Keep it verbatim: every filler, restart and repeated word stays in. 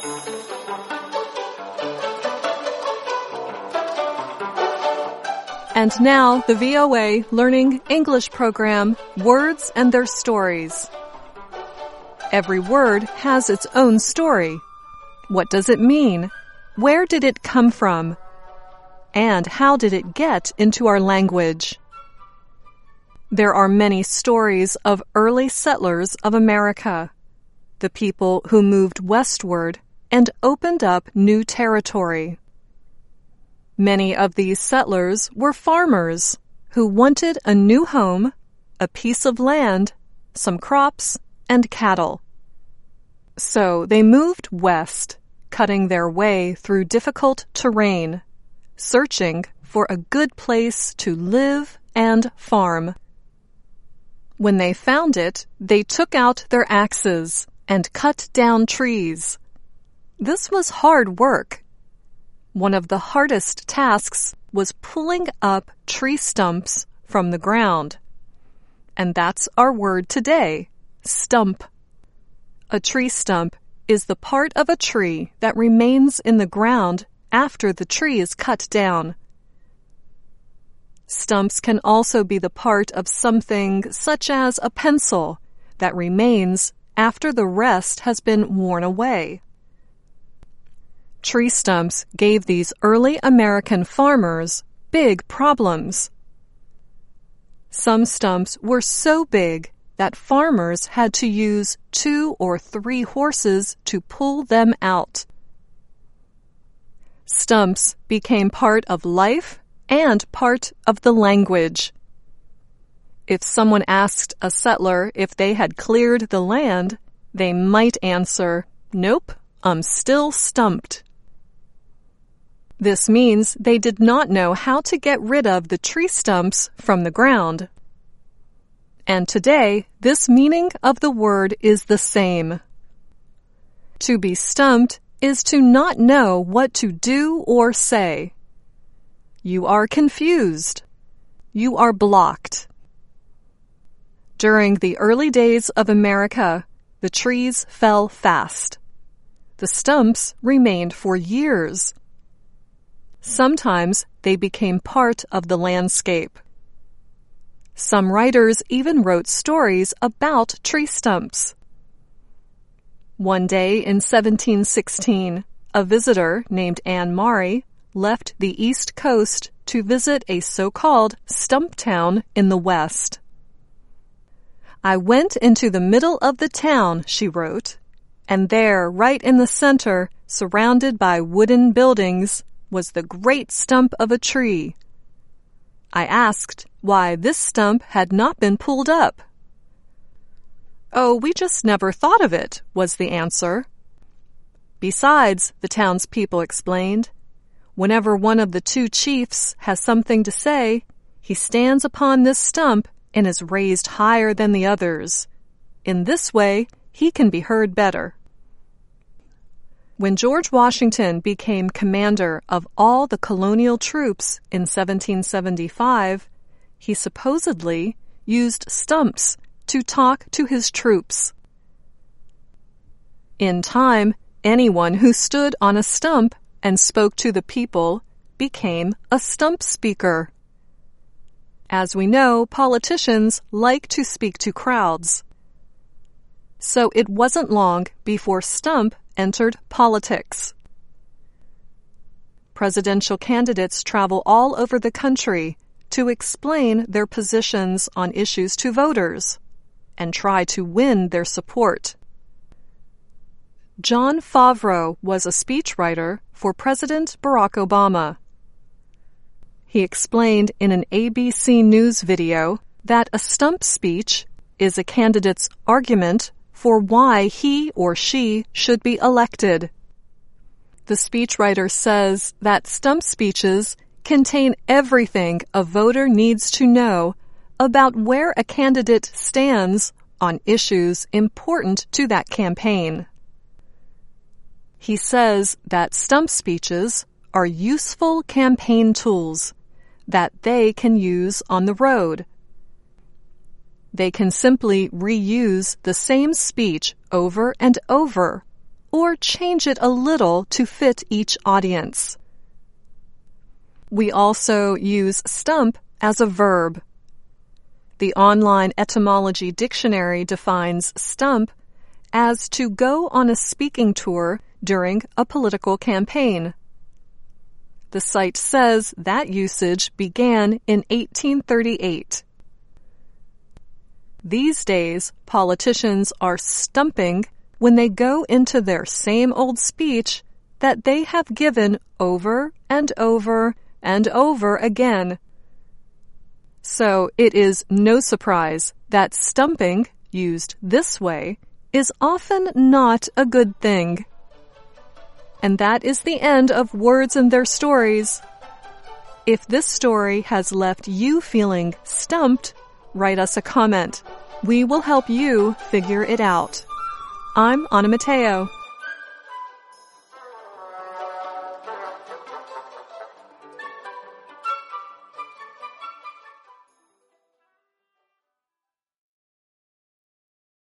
And now, the V O A Learning English program, Words and Their Stories. Every word has its own story. What does it mean? Where did it come from? And how did it get into our language? There are many stories of early settlers of America, the people who moved westward and opened up new territory. Many of these settlers were farmers who wanted a new home, a piece of land, some crops, and cattle. So they moved west, cutting their way through difficult terrain, searching for a good place to live and farm. When they found it, they took out their axes and cut down trees. This was hard work. One of the hardest tasks was pulling up tree stumps from the ground. And that's our word today, stump. A tree stump is the part of a tree that remains in the ground after the tree is cut down. Stumps can also be the part of something such as a pencil that remains after the rest has been worn away. Tree stumps gave these early American farmers big problems. Some stumps were so big that farmers had to use two or three horses to pull them out. Stumps became part of life and part of the language. If someone asked a settler if they had cleared the land, they might answer, "Nope, I'm still stumped." This means they did not know how to get rid of the tree stumps from the ground. And today, this meaning of the word is the same. To be stumped is to not know what to do or say. You are confused. You are blocked. During the early days of America, the trees fell fast. The stumps remained for years. Sometimes they became part of the landscape. Some writers even wrote stories about tree stumps. One day in seventeen sixteen, a visitor named Anne Murray left the East Coast to visit a so-called stump town in the West. "I went into the middle of the town," she wrote, "and there, right in the center, surrounded by wooden buildings, was the great stump of a tree. I asked why this stump had not been pulled up. 'Oh, we just never thought of it,' was the answer. Besides, the townspeople explained, whenever one of the two chiefs has something to say, he stands upon this stump and is raised higher than the others. In this way, he can be heard better." When George Washington became commander of all the colonial troops in seventeen seventy-five, he supposedly used stumps to talk to his troops. In time, anyone who stood on a stump and spoke to the people became a stump speaker. As we know, politicians like to speak to crowds. So it wasn't long before stump entered politics. Presidential candidates travel all over the country to explain their positions on issues to voters and try to win their support. Jon Favreau was a speechwriter for President Barack Obama. He explained in an A B C News video that a stump speech is a candidate's argument for why he or she should be elected. The speechwriter says that stump speeches contain everything a voter needs to know about where a candidate stands on issues important to that campaign. He says that stump speeches are useful campaign tools that they can use on the road. They can simply reuse the same speech over and over, or change it a little to fit each audience. We also use stump as a verb. The online etymology dictionary defines stump as to go on a speaking tour during a political campaign. The site says that usage began in eighteen thirty-eight. These days, politicians are stumping when they go into their same old speech that they have given over and over and over again. So it is no surprise that stumping, used this way, is often not a good thing. And that is the end of Words and Their Stories. If this story has left you feeling stumped, write us a comment. We will help you figure it out. I'm Anna Mateo.